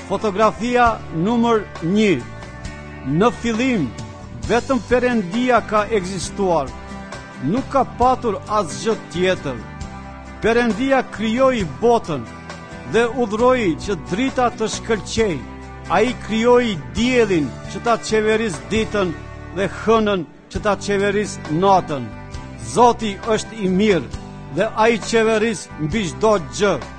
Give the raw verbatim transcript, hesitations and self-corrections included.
Fotografia numër një. Në fillim, vetëm Perëndia ka ekzistuar. Nuk ka patur asgjë tjetër. Perëndia krijoi botën dhe udhëroi që drita të shkëlqej. Ai krijoi diellin që ta qeveris ditën dhe hënën që ta qeveris natën. Zoti është i mirë dhe ai qeveris mbi çdo gjë.